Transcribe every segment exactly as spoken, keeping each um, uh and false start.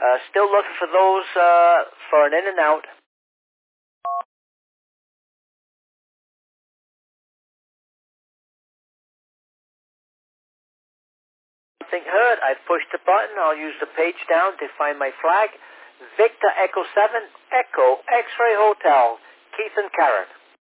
Uh, still looking for those uh, for an in and out. Nothing heard. I pushed the button. I'll use the page down to find my flag. Victor Echo seven, Echo X-Ray Hotel, Keith and Karen.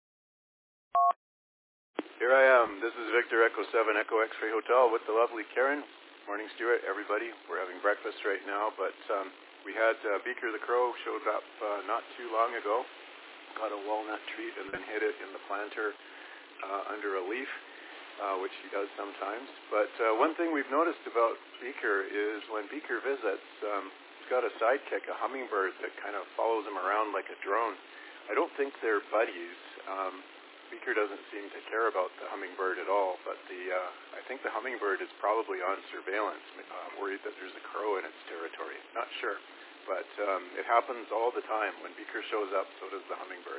Here I am. This is Victor Echo seven, Echo X-Ray Hotel with the lovely Karen. Morning, Stuart, everybody. We're having breakfast right now, but um, we had uh, Beaker the Crow showed up uh, not too long ago. Got a walnut treat and then hid it in the planter uh, under a leaf, uh, which he does sometimes. But uh, one thing we've noticed about Beaker is when Beaker visits, um, he's got a sidekick, a hummingbird that kind of follows him around like a drone. I don't think they're buddies. Um, Beaker doesn't seem to care about the hummingbird at all, but the uh, I think the hummingbird is probably on surveillance, uh, worried that there's a crow in its territory. Not sure, but um, it happens all the time. When Beaker shows up, so does the hummingbird.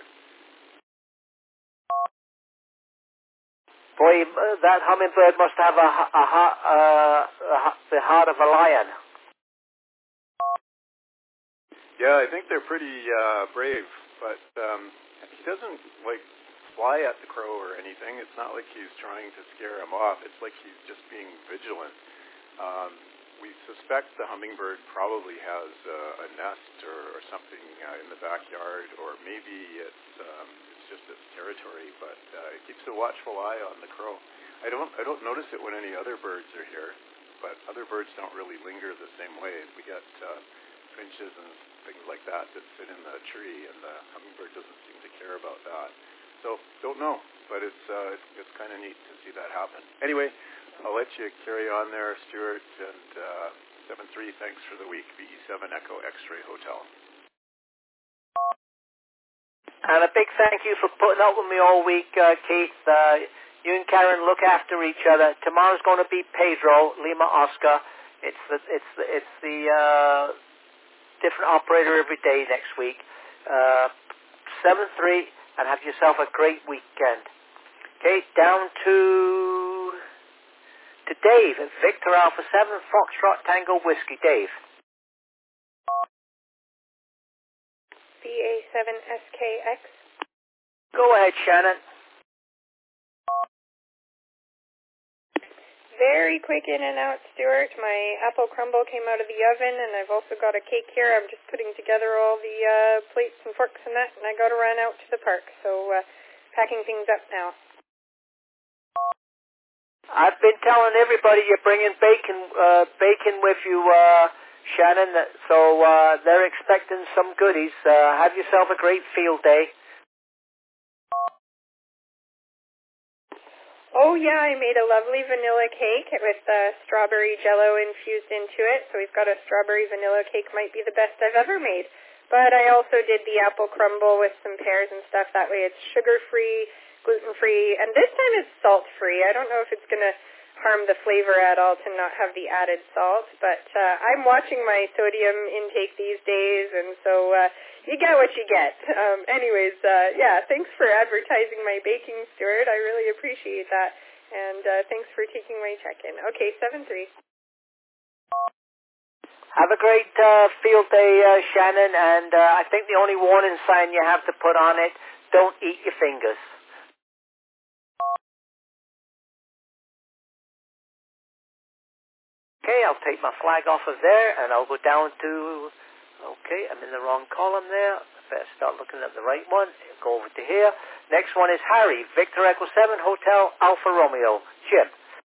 Boy, uh, that hummingbird must have a, a, a, uh, a, the heart of a lion. Yeah, I think they're pretty uh, brave, but um, he doesn't, like, fly at the crow or anything. It's not like he's trying to scare him off. It's like he's just being vigilant. Um, we suspect the hummingbird probably has uh, a nest or, or something uh, in the backyard, or maybe it's um, it's just its territory, but uh, it keeps a watchful eye on the crow. I don't I don't notice it when any other birds are here, but other birds don't really linger the same way. We get uh, finches and things like that that sit in the tree, and the hummingbird doesn't seem to care about that. So, don't know, but it's uh, it's, it's kind of neat to see that happen. Anyway, I'll let you carry on there, Stuart, and uh, seven three, thanks for the week, V E seven Echo X-Ray Hotel. And a big thank you for putting up with me all week, uh, Keith. Uh, you and Karen look after each other. Tomorrow's going to be Pedro, Lima Oscar. It's the, it's the, it's the uh, different operator every day next week. Uh, seven three. And have yourself a great weekend. Okay, down to to Dave at Victor Alpha seven, Foxtrot Tango Whiskey. Dave. V A seven S K X. Go ahead, Shannon. Very quick in and out, Stuart. My apple crumble came out of the oven, and I've also got a cake here. I'm just putting together all the uh, plates and forks and that, and I got to run out to the park. So, uh, packing things up now. I've been telling everybody you're bringing bacon, uh, bacon with you, uh, Shannon. So uh, they're expecting some goodies. Uh, have yourself a great field day. Oh, yeah, I made a lovely vanilla cake with uh, strawberry jello infused into it. So we've got a strawberry vanilla cake, might be the best I've ever made. But I also did the apple crumble with some pears and stuff. That way it's sugar-free, gluten-free, and this time it's salt-free. I don't know if it's going to harm the flavor at all to not have the added salt, but uh, I'm watching my sodium intake these days, and so uh, you get what you get. Um, anyways, uh, yeah, thanks for advertising my baking, Stuart. I really appreciate that, and uh, thanks for taking my check-in. Okay, seven three. Have a great uh, field day, uh, Shannon, and uh, I think the only warning sign you have to put on it, don't eat your fingers. Okay, I'll take my flag off of there, and I'll go down to, okay, I'm in the wrong column there. Better start looking at the right one. Go over to here. Next one is Harry, Victor Echo seven, Hotel Alfa Romeo. Jim.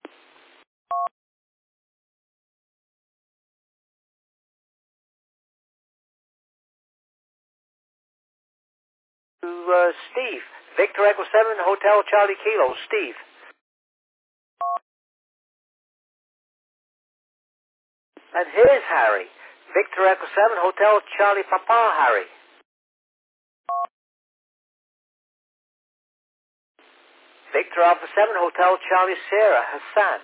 To uh, Steve, Victor Echo seven, Hotel Charlie Kilo. Steve. And here's Harry, Victor Echo seven, Hotel Charlie Papa. Harry. Victor Alpha seven, Hotel Charlie Sierra. Hassan.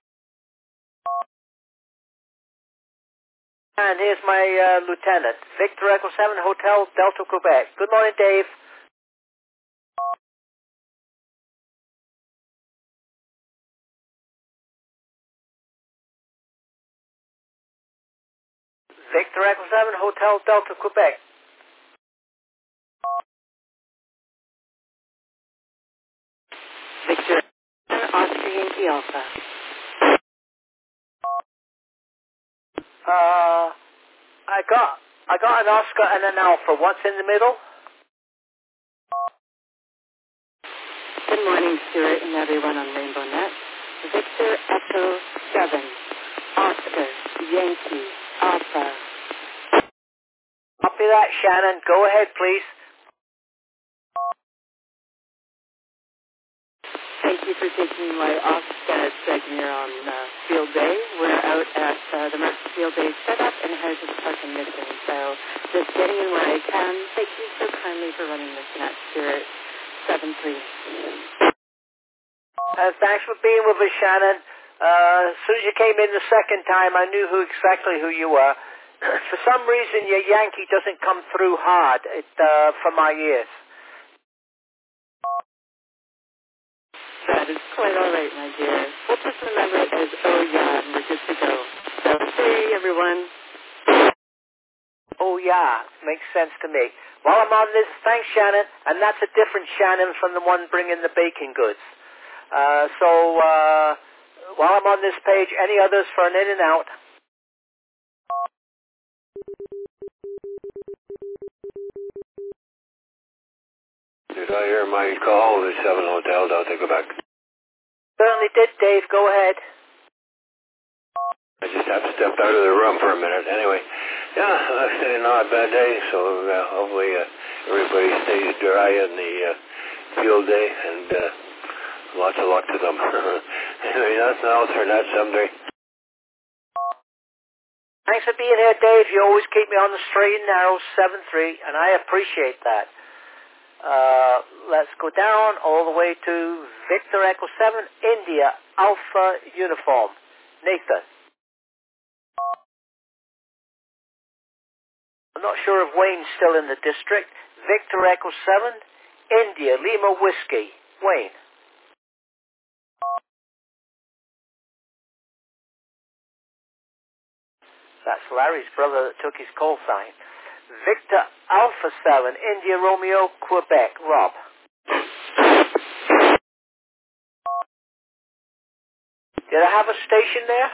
And here's my uh, lieutenant, Victor Echo seven, Hotel Delta, Quebec. Good morning, Dave. Victor Echo seven, Hotel Delta, Quebec. Victor Oscar Yankee Alpha. Uh, I got, I got an Oscar and an Alpha. What's in the middle? Good morning, Stuart and everyone on Rainbow Net. Victor Echo seven, Oscar Yankee Alpha. Copy that, Shannon. Go ahead, please. Thank you for taking my off-set segment here on uh, Field Day. We're out at uh, the Marks Field Day setup in Heritage Park and Mission. So just getting in where I can. Thank you so kindly for running this net, Stuart. seven three. Uh, thanks for being with us, Shannon. Uh, as soon as you came in the second time, I knew who exactly who you were. For some reason, your Yankee doesn't come through hard it, uh, for my ears. That is quite all right, my dear. We'll just remember it as oh yeah, and we're good to go. So, hey, everyone. Oh, yeah, makes sense to me. While I'm on this, thanks, Shannon, and that's a different Shannon from the one bringing the baking goods. Uh, so, uh, while I'm on this page, any others for an in and out? Did I hear my call? The seven Hotel Delta, Quebec. Certainly did, Dave. Go ahead. I just have to step out of the room for a minute. Anyway, yeah, like I say, not a bad day, so uh, hopefully uh, everybody stays dry in the uh, field day, and uh, lots of luck to them. Anyway, nothing else for that someday. Thanks for being here, Dave. You always keep me on the straight and narrow, seven three, and I appreciate that. Uh, let's go down all the way to Victor Echo seven, India, Alpha Uniform. Nathan. I'm not sure if Wayne's still in the district. Victor Echo seven, India, Lima Whiskey. Wayne. That's Larry's brother that took his call sign. Victor Alpha seven, India Romeo, Quebec. Rob. Did I have a station there?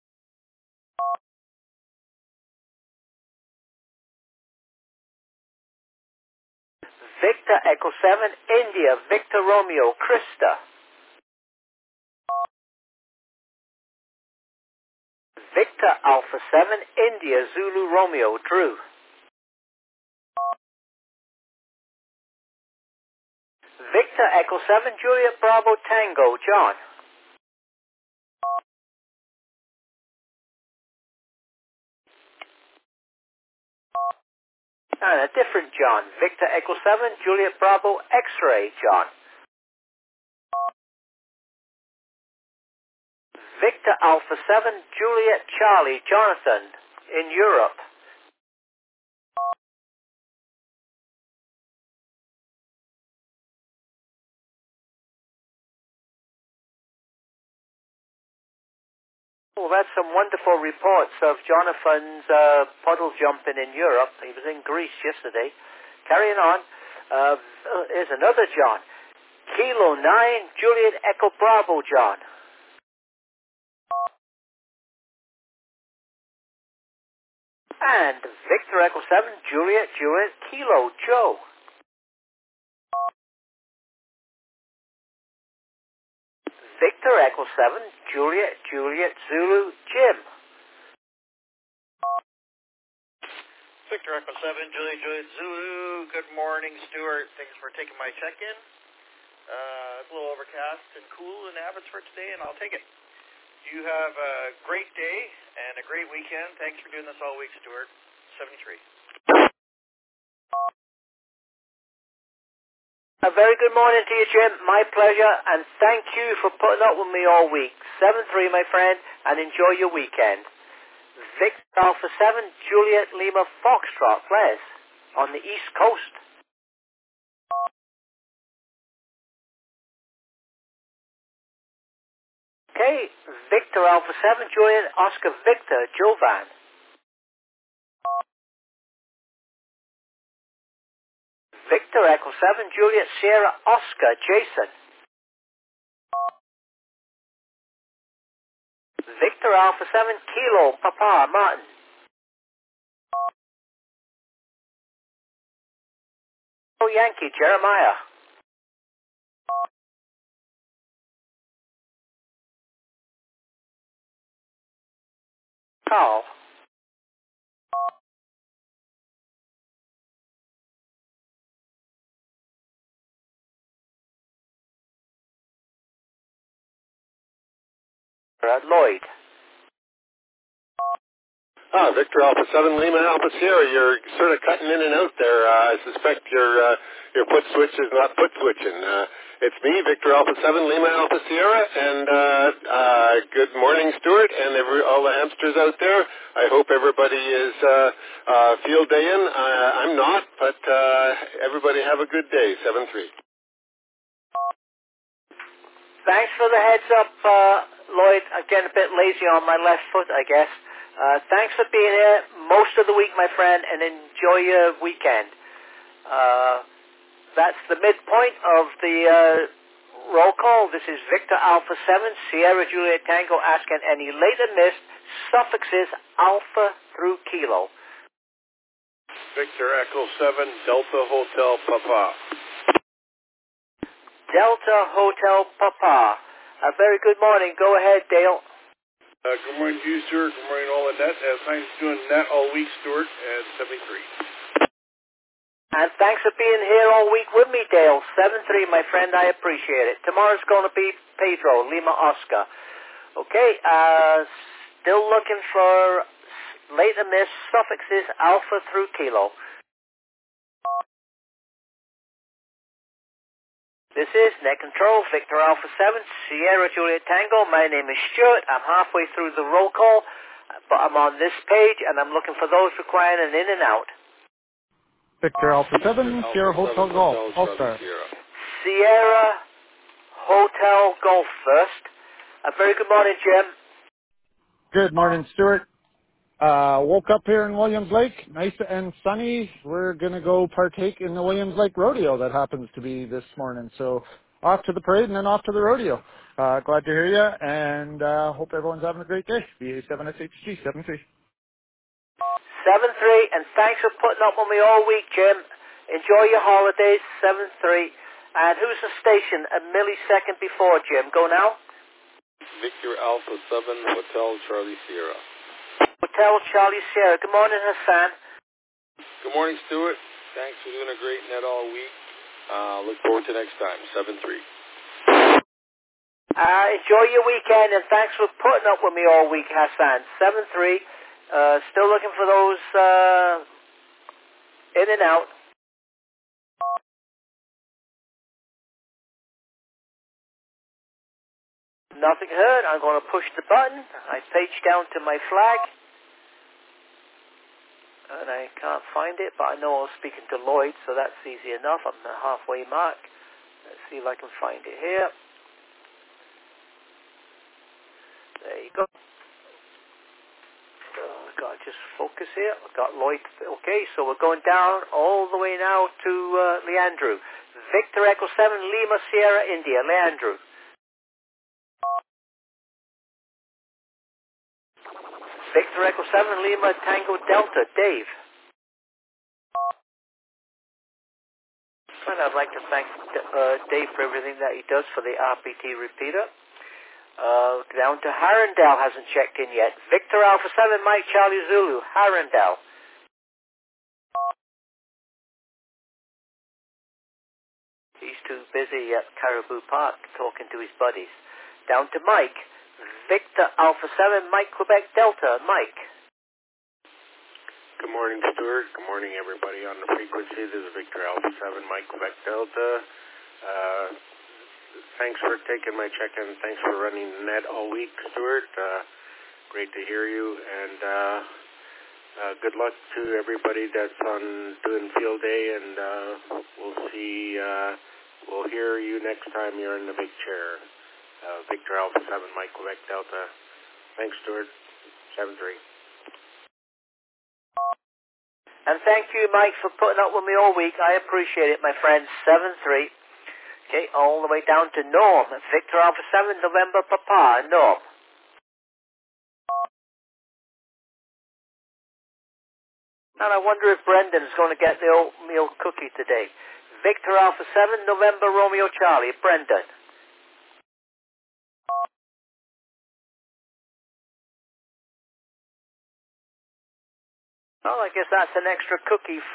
Victor Echo seven, India, Victor Romeo, Krista. Victor Alpha seven, India, Zulu Romeo, Drew. Victor Echo seven, Juliet Bravo Tango, John. And a different John. Victor Echo seven, Juliet Bravo X-Ray, John. Victor Alpha seven, Juliet Charlie, Jonathan, in Europe. Well, that's some wonderful reports of Jonathan's uh, puddle jumping in Europe. He was in Greece yesterday. Carrying on. Uh, here's another John. Kilo nine, Juliet Echo Bravo, John. And Victor Echo seven, Juliet, Juliet, Kilo, Joe. Victor Echo seven, Juliet, Juliet, Zulu, Jim. Victor Echo seven, Juliet, Juliet, Zulu. Good morning, Stuart. Thanks for taking my check-in. Uh, it's a little overcast and cool in Abbotsford today, and I'll take it. You have a great day and a great weekend. Thanks for doing this all week, Stuart. seventy-three. A very good morning to you, Jim. My pleasure, and thank you for putting up with me all week. seven three, my friend, and enjoy your weekend. Victor Alpha seven, Juliet Lima Foxtrot, Les, on the East Coast. Okay, Victor Alpha seven, Juliet Oscar Victor, Jovan. Victor Echo seven, Juliet Sierra Oscar, Jason. Victor Alpha seven, Kilo Papa, Martin. Oh, Yankee, Jeremiah. Carl. Uh, Lloyd. Ah, Victor Alpha seven, Lima Alpha Sierra. You're sort of cutting in and out there. Uh, I suspect your uh, your foot switch is not foot switching. Uh, it's me, Victor Alpha seven, Lima Alpha Sierra, and uh, uh, good morning, Stuart, and every, all the hamsters out there. I hope everybody is uh, uh, field day in. Uh, I'm not, but uh, everybody have a good day. seven three. Thanks for the heads up, uh, Lloyd. Again, a bit lazy on my left foot, I guess. Uh, thanks for being here most of the week, my friend, and enjoy your weekend. Uh, that's the midpoint of the uh, roll call. This is Victor Alpha seven, Sierra Juliet Tango, asking any late and missed suffixes Alpha through Kilo. Victor Echo seven, Delta Hotel Papa. Delta Hotel Papa. A very good morning. Go ahead, Dale. Uh, good morning to you, Stuart. Good morning to all the net. Uh, thanks for doing net all week, Stuart, at seventy-three. And thanks for being here all week with me, Dale. seven three, my friend. I appreciate it. Tomorrow's going to be Pedro, Lima Oscar. Okay, uh, still looking for late and miss suffixes Alpha through Kilo. This is Net Control, Victor Alpha seven, Sierra Juliet Tango. My name is Stuart. I'm halfway through the roll call, but I'm on this page, and I'm looking for those requiring an in and out. Victor Alpha seven, Sierra Hotel Golf, All-Star. Sierra Hotel Golf first. A very good morning, Jim. Good morning, Stuart. Uh, woke up here in Williams Lake, nice and sunny. We're going to go partake in the Williams Lake Rodeo that happens to be this morning. So off to the parade and then off to the rodeo. Uh, glad to hear you, and uh, hope everyone's having a great day. B A seven S H G, seven three. seven three, and thanks for putting up with me all week, Jim. Enjoy your holidays, seven three. And who's the station a millisecond before, Jim? Go now. Victor Alpha seven, Hotel Charlie Sierra. Hotel Charlie Sierra. Good morning, Hassan. Good morning, Stuart. Thanks for doing a great net all week. Uh, look forward to next time, seven three. Uh, enjoy your weekend, and thanks for putting up with me all week, Hassan. seven three. Uh, still looking for those uh, in and out. Nothing heard. I'm going to push the button. I page down to my flag. And I can't find it, but I know I was speaking to Lloyd, so that's easy enough. I'm the halfway mark. Let's see if I can find it here. There you go. Oh, I've got to just focus here. I've got Lloyd. Okay, so we're going down all the way now to uh, Leandro. Victor Echo seven, Lima Sierra India. Leandro. Victor Echo seven, Lima Tango Delta. Dave. And I'd like to thank uh, Dave for everything that he does for the R P T repeater. Uh, down to Harrendale hasn't checked in yet. Victor Alpha seven, Mike Charlie Zulu. Harrendale. He's too busy at Caribou Park talking to his buddies. Down to Mike. Victor Alpha seven, Mike Quebec Delta. Mike. Good morning, Stuart. Good morning, everybody on the frequency. This is Victor Alpha seven, Mike Quebec Delta. Uh, thanks for taking my check-in. Thanks for running the net all week, Stuart. Uh, great to hear you. And uh, uh, good luck to everybody that's on doing field day. And uh, we'll see, uh, we'll hear you next time you're in the big chair. Uh, Victor Alpha seven, Mike Quebec Delta. Thanks, Stuart. seven three. And thank you, Mike, for putting up with me all week. I appreciate it, my friend. seven three. Okay, all the way down to Norm. Victor Alpha seven, November, Papa, Norm. And I wonder if Brendan's going to get the oatmeal cookie today. Victor Alpha seven, November, Romeo, Charlie. Brendan. Well, I guess that's an extra cookie for